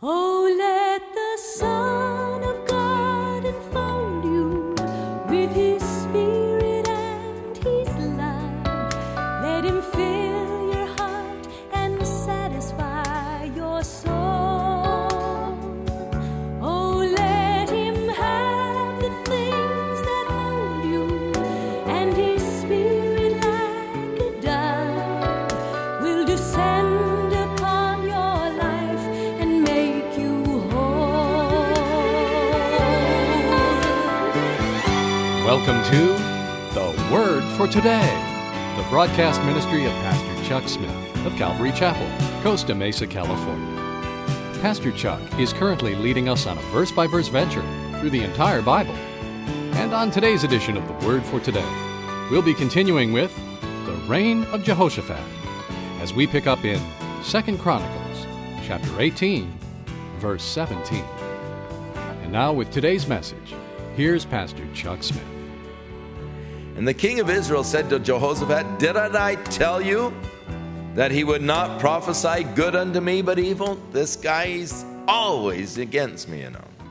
Oh, let the Son of God enfold you with His Spirit and His love. Let Him fill your heart and satisfy your soul. Oh, let Him have the things that hold you, and His Spirit like a dove will descend upon your life and make you whole. Welcome to The Word for Today, the broadcast ministry of Pastor Chuck Smith of Calvary Chapel, Costa Mesa, California. Pastor Chuck is currently leading us on a verse-by-verse venture through the entire Bible. And on today's edition of The Word for Today, we'll be continuing with the reign of Jehoshaphat as we pick up in 2 Chronicles chapter 18, verse 17. And now with today's message, here's Pastor Chuck Smith. And the king of Israel said to Jehoshaphat, "Didn't I tell you that he would not prophesy good unto me, but evil?" This guy's always against me,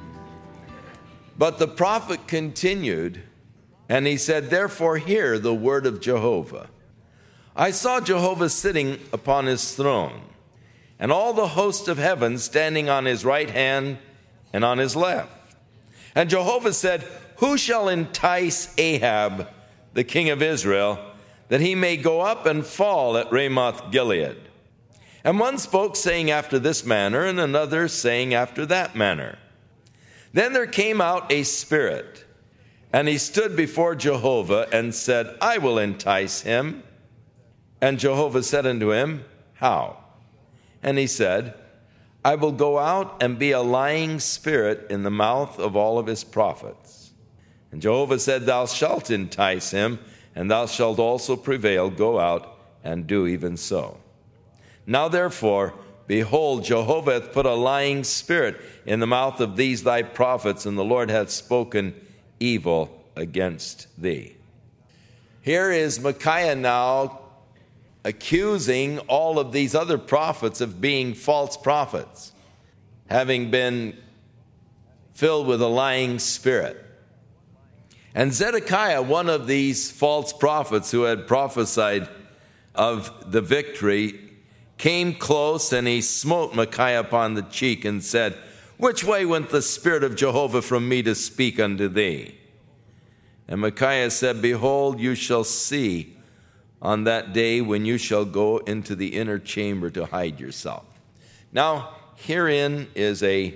But the prophet continued, and he said, "Therefore hear the word of Jehovah. I saw Jehovah sitting upon his throne, and all the host of heaven standing on his right hand and on his left. And Jehovah said, Who shall entice Ahab, the king of Israel, that he may go up and fall at Ramoth Gilead?" And one spoke, saying after this manner, and another saying after that manner. Then there came out a spirit, and he stood before Jehovah and said, "I will entice him." And Jehovah said unto him, "How?" And he said, "I will go out and be a lying spirit in the mouth of all of his prophets." And Jehovah said, "Thou shalt entice him, and thou shalt also prevail. Go out and do even so. Now therefore, behold, Jehovah hath put a lying spirit in the mouth of these thy prophets, and the Lord hath spoken evil against thee." Here is Micaiah now accusing all of these other prophets of being false prophets, having been filled with a lying spirit. And Zedekiah, one of these false prophets who had prophesied of the victory, came close, and he smote Micaiah upon the cheek and said, "Which way went the Spirit of Jehovah from me to speak unto thee?" And Micaiah said, "Behold, you shall see on that day when you shall go into the inner chamber to hide yourself." Now, herein is an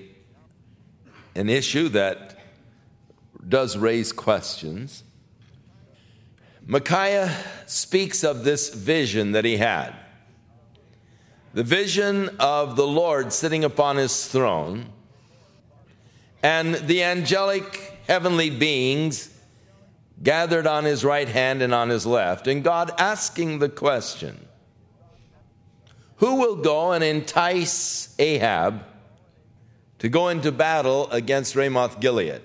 issue that does raise questions. Micaiah speaks of this vision that he had. The vision of the Lord sitting upon his throne, and the angelic heavenly beings gathered on his right hand and on his left, and God asking the question, who will go and entice Ahab to go into battle against Ramoth Gilead?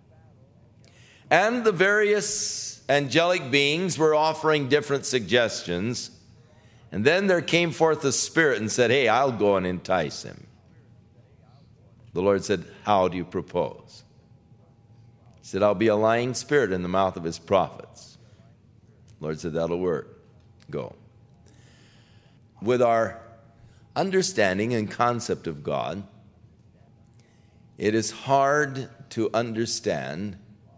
And the various angelic beings were offering different suggestions. And then there came forth a spirit and said, "Hey, I'll go and entice him." The Lord said, "How do you propose?" He said, "I'll be a lying spirit in the mouth of his prophets." The Lord said, "That'll work. Go." With our understanding and concept of God, it is hard to understand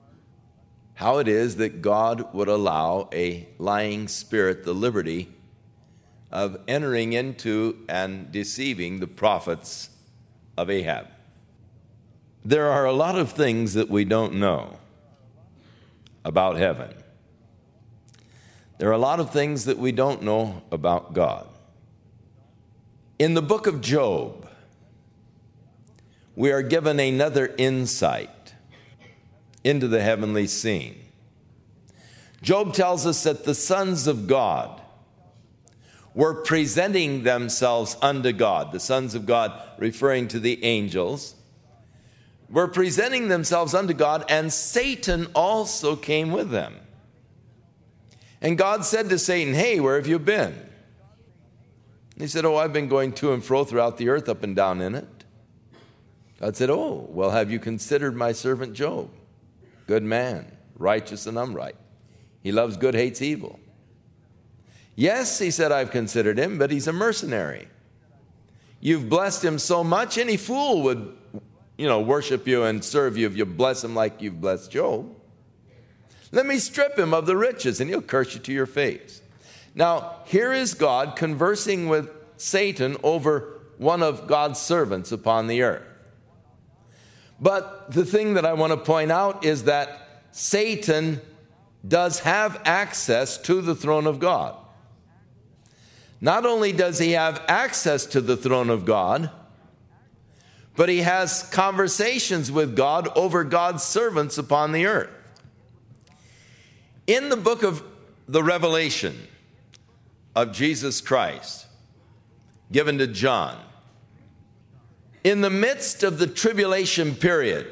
how it is that God would allow a lying spirit the liberty of entering into and deceiving the prophets of Ahab. There are a lot of things that we don't know about heaven. There are a lot of things that we don't know about God. In the book of Job, we are given another insight into the heavenly scene. Job tells us that the sons of God were presenting themselves unto God. The sons of God, referring to the angels, were presenting themselves unto God, and Satan also came with them. And God said to Satan, "Hey, where have you been?" He said, "Oh, I've been going to and fro throughout the earth, up and down in it." God said, "Oh, well, have you considered my servant Job? Good man, righteous and upright. He loves good, hates evil." "Yes," he said, "I've considered him, but he's a mercenary. You've blessed him so much, any fool would, worship you and serve you if you bless him like you've blessed Job. Let me strip him of the riches, and he'll curse you to your face." Now, here is God conversing with Satan over one of God's servants upon the earth. But the thing that I want to point out is that Satan does have access to the throne of God. Not only does he have access to the throne of God, but he has conversations with God over God's servants upon the earth. In the book of the Revelation of Jesus Christ, given to John, in the midst of the tribulation period,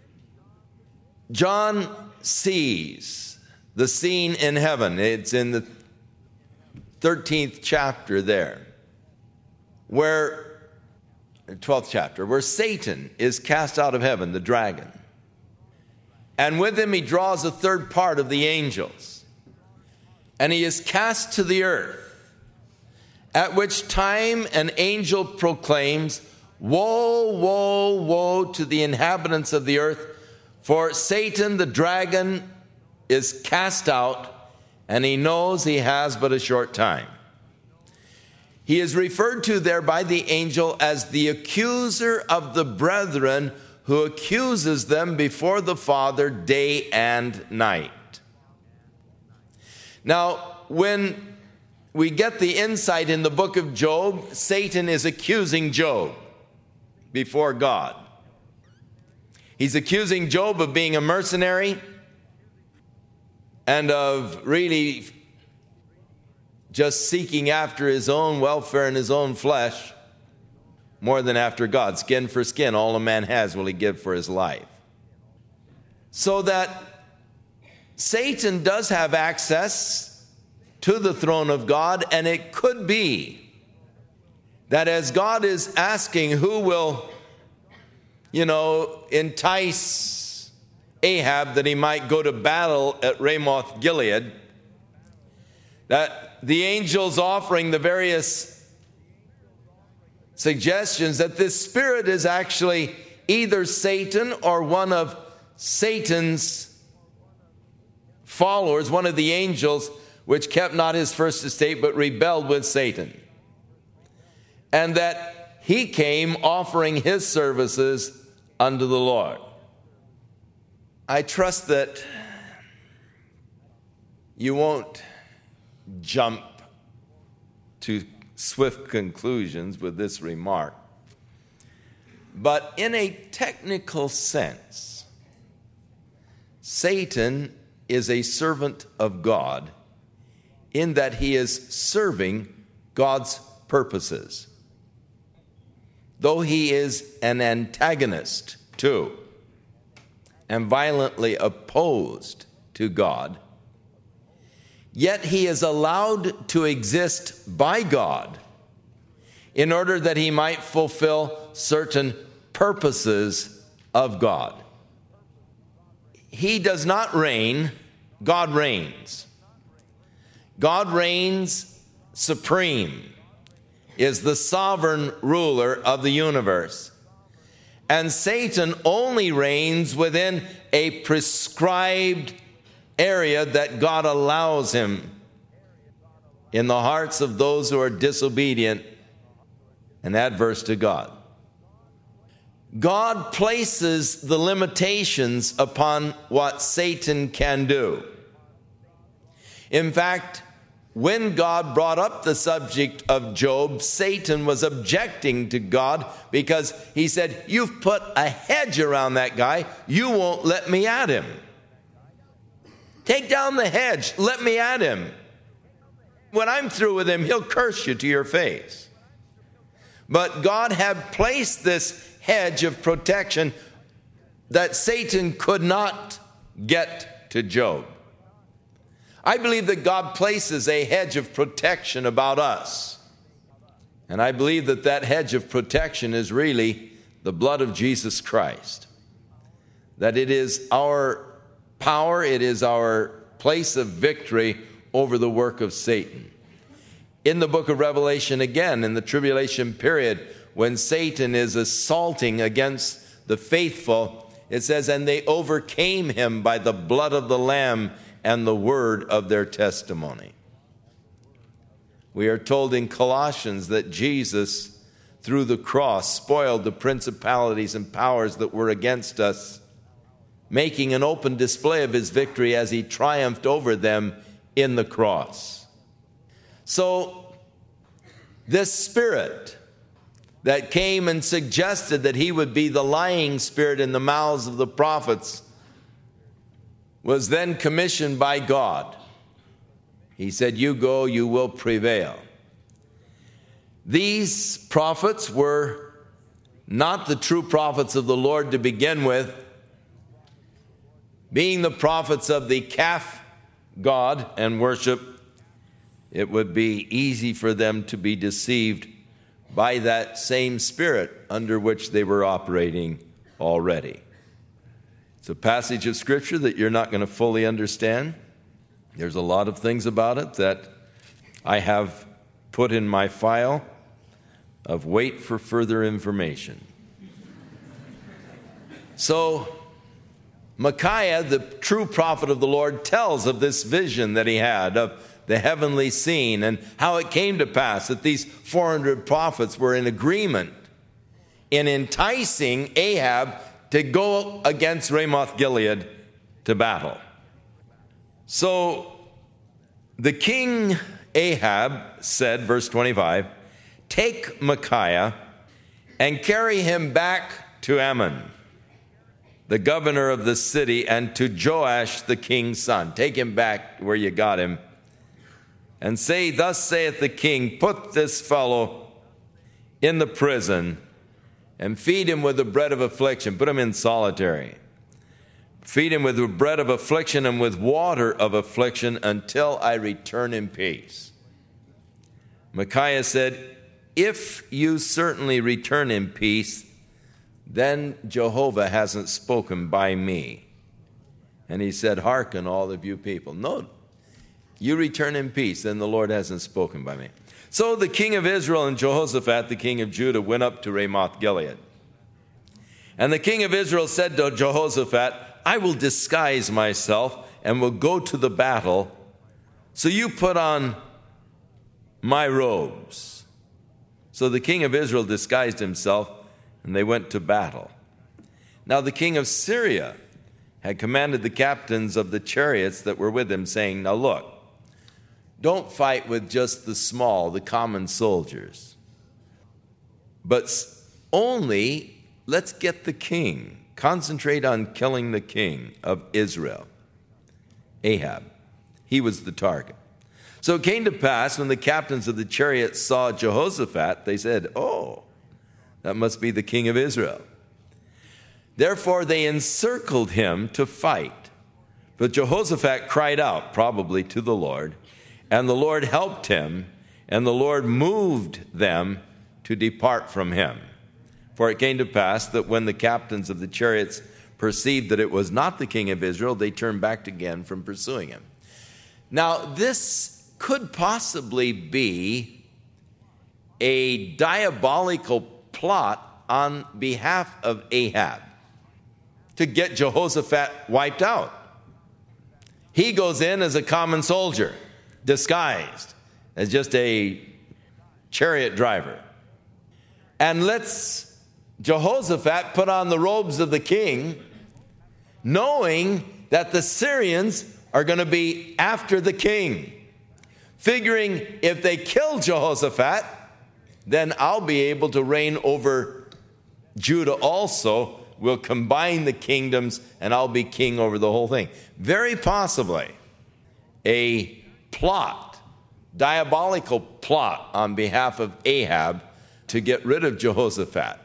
John sees the scene in heaven. It's in the 13th chapter there, 12th chapter, where Satan is cast out of heaven, the dragon. And with him he draws a third part of the angels. And he is cast to the earth, at which time an angel proclaims, "Woe, woe, woe to the inhabitants of the earth, for Satan the dragon is cast out, and he knows he has but a short time." He is referred to there by the angel as the accuser of the brethren, who accuses them before the Father day and night. Now, when we get the insight in the book of Job, Satan is accusing Job before God. He's accusing Job of being a mercenary and of really just seeking after his own welfare and his own flesh more than after God. Skin for skin, all a man has will he give for his life. So that Satan does have access to the throne of God, and it could be that as God is asking who will, entice Ahab that he might go to battle at Ramoth Gilead, that the angels offering the various suggestions that this spirit is actually either Satan or one of Satan's followers, one of the angels which kept not his first estate but rebelled with Satan. And that he came offering his services unto the Lord. I trust that you won't jump to swift conclusions with this remark. But in a technical sense, Satan is a servant of God in that he is serving God's purposes. Though he is an antagonist too, and violently opposed to God, yet he is allowed to exist by God in order that he might fulfill certain purposes of God. He does not reign, God reigns. God reigns supreme, is the sovereign ruler of the universe. And Satan only reigns within a prescribed area that God allows him in the hearts of those who are disobedient and adverse to God. God places the limitations upon what Satan can do. In fact, when God brought up the subject of Job, Satan was objecting to God because he said, "You've put a hedge around that guy. You won't let me at him. Take down the hedge. Let me at him. When I'm through with him, he'll curse you to your face." But God had placed this hedge of protection that Satan could not get to Job. I believe that God places a hedge of protection about us. And I believe that that hedge of protection is really the blood of Jesus Christ. That it is our power, it is our place of victory over the work of Satan. In the book of Revelation, again, in the tribulation period, when Satan is assaulting against the faithful, it says, and they overcame him by the blood of the Lamb and the word of their testimony. We are told in Colossians that Jesus, through the cross, spoiled the principalities and powers that were against us, making an open display of his victory as he triumphed over them in the cross. So, this spirit that came and suggested that he would be the lying spirit in the mouths of the prophets was then commissioned by God. He said, you go, you will prevail. These prophets were not the true prophets of the Lord to begin with, being the prophets of the calf god and worship. It would be easy for them to be deceived by that same spirit under which they were operating already. It's a passage of Scripture that you're not going to fully understand. There's a lot of things about it that I have put in my file of wait for further information. So, Micaiah, the true prophet of the Lord, tells of this vision that he had of the heavenly scene and how it came to pass that these 400 prophets were in agreement in enticing Ahab to go against Ramoth Gilead to battle. So the king Ahab said, verse 25, take Micaiah and carry him back to Ammon, the governor of the city, and to Joash the king's son. Take him back where you got him. And say, thus saith the king, put this fellow in the prison and feed him with the bread of affliction. Put him in solitary. Feed him with the bread of affliction and with water of affliction until I return in peace. Micaiah said, if you certainly return in peace, then Jehovah hasn't spoken by me. And he said, hearken, all of you people. No, you return in peace, then the Lord hasn't spoken by me. So the king of Israel and Jehoshaphat, the king of Judah, went up to Ramoth Gilead. And the king of Israel said to Jehoshaphat, I will disguise myself and will go to the battle, so you put on my robes. So the king of Israel disguised himself, and they went to battle. Now the king of Syria had commanded the captains of the chariots that were with him, saying, now look, don't fight with just the small, the common soldiers, but only let's get the king. Concentrate on killing the king of Israel, Ahab. He was the target. So it came to pass when the captains of the chariots saw Jehoshaphat, they said, oh, that must be the king of Israel. Therefore they encircled him to fight. But Jehoshaphat cried out, probably to the Lord, and the Lord helped him, and the Lord moved them to depart from him. For it came to pass that when the captains of the chariots perceived that it was not the king of Israel, they turned back again from pursuing him. Now, this could possibly be a diabolical plot on behalf of Ahab to get Jehoshaphat wiped out. He goes in as a common soldier, disguised as just a chariot driver, and lets Jehoshaphat put on the robes of the king, knowing that the Syrians are going to be after the king, figuring if they kill Jehoshaphat, then I'll be able to reign over Judah also. We'll combine the kingdoms and I'll be king over the whole thing. Very possibly a plot, diabolical plot on behalf of Ahab to get rid of Jehoshaphat.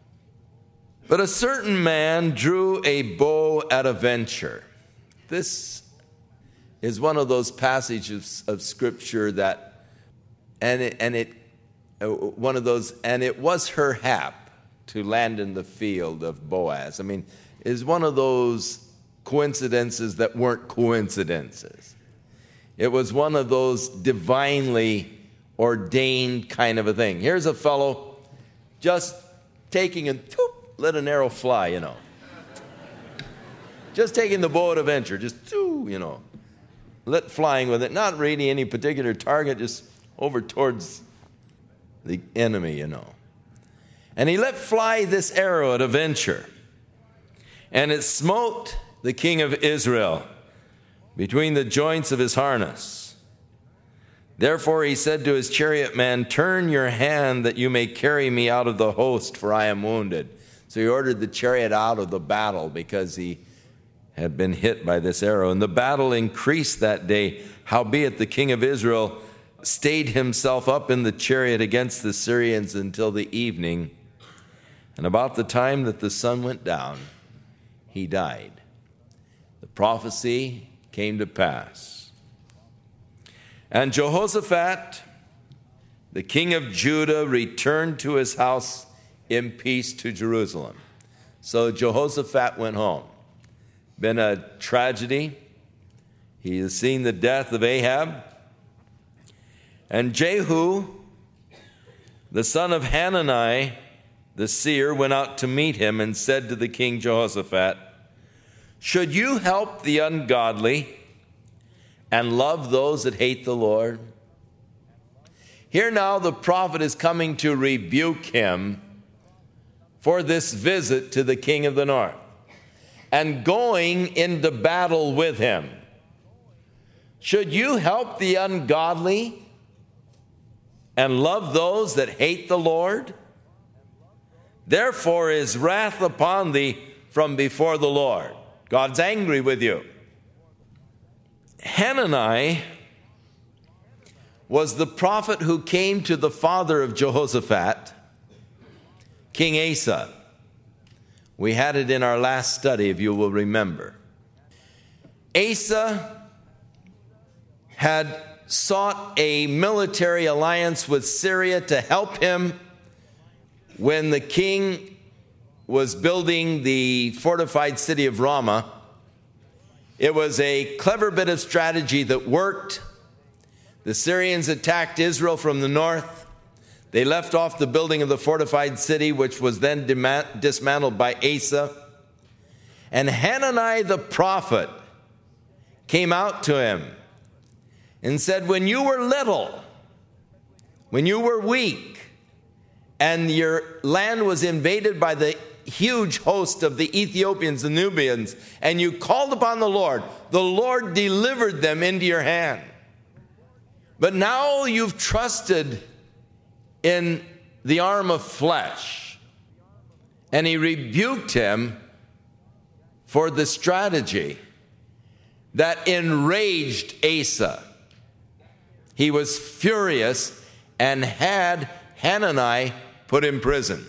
But a certain man drew a bow at a venture. This is one of those passages of Scripture that, and it was her hap. to land in the field of Boaz. I mean, is one of those coincidences that weren't coincidences. It was one of those divinely ordained kind of a thing. Here's a fellow just taking and let an arrow fly, Just taking the bow at a venture, just, let flying with it. Not really any particular target, just over towards the enemy, And he let fly this arrow at a venture. And it smote the king of Israel between the joints of his harness. Therefore he said to his chariot man, turn your hand that you may carry me out of the host, for I am wounded. So he ordered the chariot out of the battle because he had been hit by this arrow. And the battle increased that day. Howbeit the king of Israel stayed himself up in the chariot against the Syrians until the evening. And about the time that the sun went down, he died. The prophecy came to pass. And Jehoshaphat, the king of Judah, returned to his house in peace to Jerusalem. So Jehoshaphat went home. Been a tragedy. He has seen the death of Ahab. And Jehu, the son of Hanani, the seer, went out to meet him and said to the king Jehoshaphat, should you help the ungodly and love those that hate the Lord? Here now the prophet is coming to rebuke him for this visit to the king of the north and going into battle with him. Should you help the ungodly and love those that hate the Lord? Therefore is wrath upon thee from before the Lord. God's angry with you. Hanani was the prophet who came to the father of Jehoshaphat, King Asa. We had it in our last study, if you will remember. Asa had sought a military alliance with Syria to help him when the king was building the fortified city of Ramah. It was a clever bit of strategy that worked. The Syrians attacked Israel from the north. They left off the building of the fortified city, which was then dismantled by Asa. And Hanani the prophet came out to him and said, when you were little, when you were weak, and your land was invaded by the huge host of the Ethiopians, the Nubians, and you called upon the Lord delivered them into your hand. But now you've trusted in the arm of flesh. And he rebuked him for the strategy that enraged Asa. He was furious and had Hanani put in prison.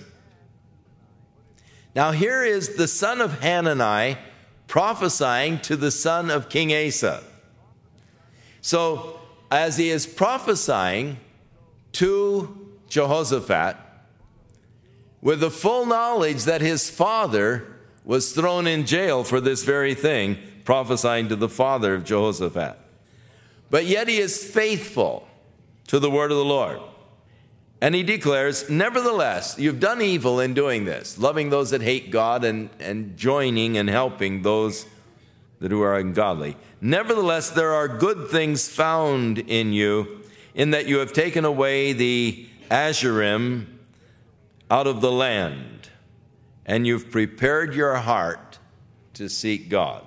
Now here is the son of Hanani prophesying to the son of King Asa. So as he is prophesying to Jehoshaphat, with the full knowledge that his father was thrown in jail for this very thing, prophesying to the father of Jehoshaphat. But yet he is faithful to the word of the Lord. And he declares, nevertheless, you've done evil in doing this, loving those that hate God and joining and helping those that who are ungodly. Nevertheless, there are good things found in you, in that you have taken away the Asherim out of the land, and you've prepared your heart to seek God.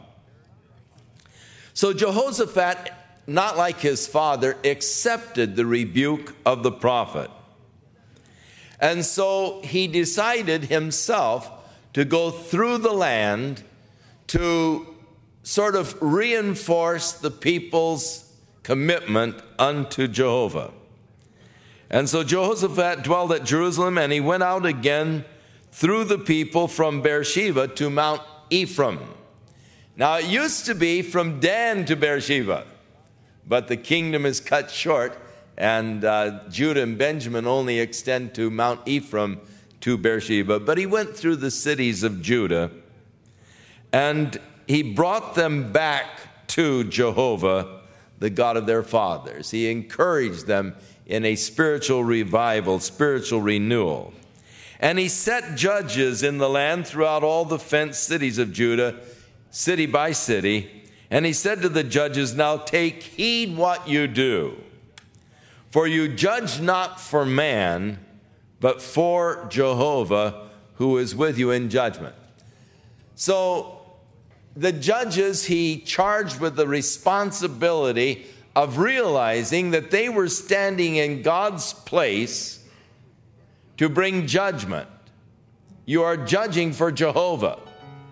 So Jehoshaphat, not like his father, accepted the rebuke of the prophet. And so he decided himself to go through the land to sort of reinforce the people's commitment unto Jehovah. And so Jehoshaphat dwelled at Jerusalem, and he went out again through the people from Beersheba to Mount Ephraim. Now it used to be from Dan to Beersheba, but the kingdom is cut short, and Judah and Benjamin only extend to Mount Ephraim to Beersheba, but he went through the cities of Judah, and he brought them back to Jehovah, the God of their fathers. He encouraged them in a spiritual revival, spiritual renewal. And he set judges in the land throughout all the fenced cities of Judah, city by city. And he said to the judges, "Now take heed what you do, for you judge not for man, but for Jehovah, who is with you in judgment." So the judges he charged with the responsibility of realizing that they were standing in God's place to bring judgment. You are judging for Jehovah.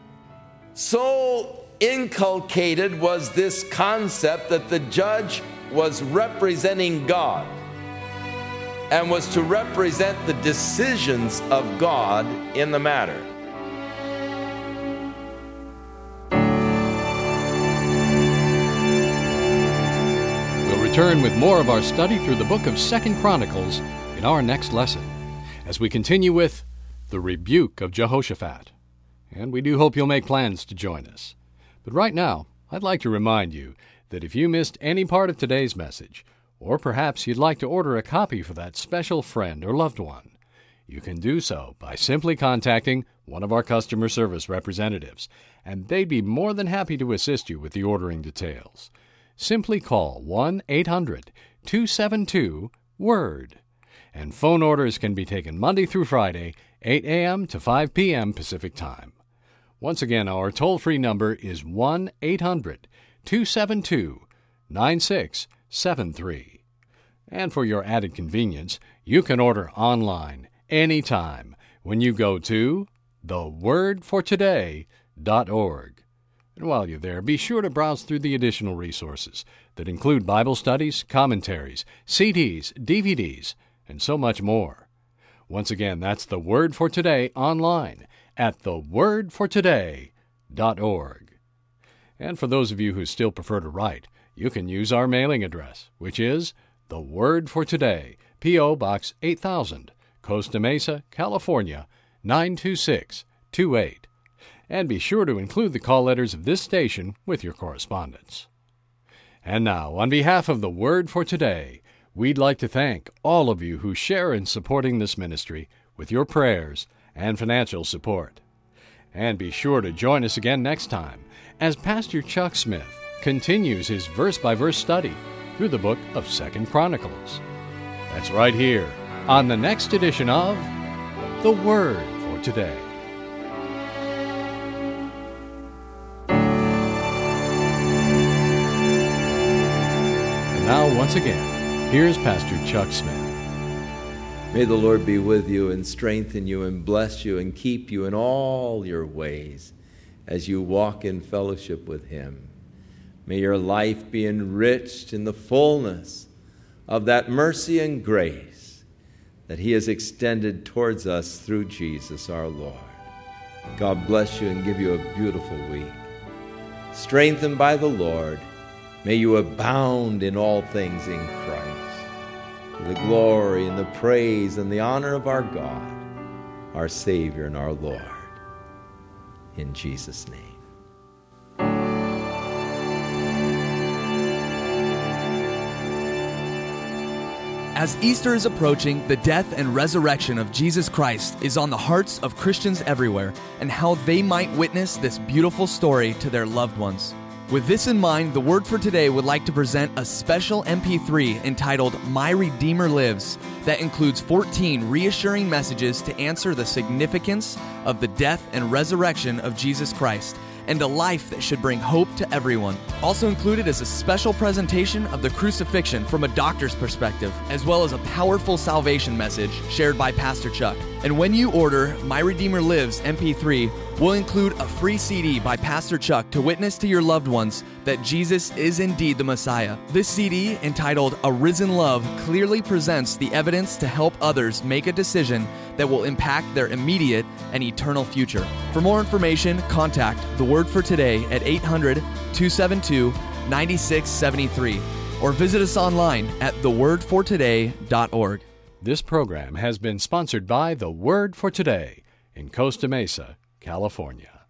So inculcated was this concept that the judge was representing God and was to represent the decisions of God in the matter. We'll return with more of our study through the book of 2 Chronicles in our next lesson, as we continue with the rebuke of Jehoshaphat. And we do hope you'll make plans to join us. But right now, I'd like to remind you that if you missed any part of today's message, or perhaps you'd like to order a copy for that special friend or loved one, you can do so by simply contacting one of our customer service representatives, and they'd be more than happy to assist you with the ordering details. Simply call 1-800-272-WORD. And phone orders can be taken Monday through Friday, 8 a.m. to 5 p.m. Pacific Time. Once again, our toll-free number is 1-800-272-9673. And for your added convenience, you can order online anytime when you go to thewordfortoday.org. And while you're there, be sure to browse through the additional resources that include Bible studies, commentaries, CDs, DVDs, and so much more. Once again, that's The Word for Today online at thewordfortoday.org. And for those of you who still prefer to write, you can use our mailing address, which is The Word for Today, P.O. Box 8000, Costa Mesa, California, 92628. And be sure to include the call letters of this station with your correspondence. And now, on behalf of The Word for Today, we'd like to thank all of you who share in supporting this ministry with your prayers and financial support. And be sure to join us again next time as Pastor Chuck Smith continues his verse-by-verse study through the book of 2 Chronicles. That's right here on the next edition of The Word for Today. And now, once again, here's Pastor Chuck Smith. May the Lord be with you and strengthen you and bless you and keep you in all your ways as you walk in fellowship with Him. May your life be enriched in the fullness of that mercy and grace that He has extended towards us through Jesus our Lord. God bless you and give you a beautiful week. Strengthened by the Lord, may you abound in all things in Christ. The glory and the praise and the honor of our God, our Savior and our Lord. In Jesus' name. As Easter is approaching, the death and resurrection of Jesus Christ is on the hearts of Christians everywhere, and how they might witness this beautiful story to their loved ones. With this in mind, The Word for Today would like to present a special MP3 entitled My Redeemer Lives that includes 14 reassuring messages to answer the significance of the death and resurrection of Jesus Christ, and a life that should bring hope to everyone. Also included is a special presentation of the crucifixion from a doctor's perspective, as well as a powerful salvation message shared by Pastor Chuck. And when you order My Redeemer Lives MP3, we'll include a free CD by Pastor Chuck to witness to your loved ones that Jesus is indeed the Messiah. This CD, entitled A Risen Love, clearly presents the evidence to help others make a decision that will impact their immediate and eternal future. For more information, contact The Word for Today at 800-272-9673 or visit us online at thewordfortoday.org. This program has been sponsored by The Word for Today in Costa Mesa, California.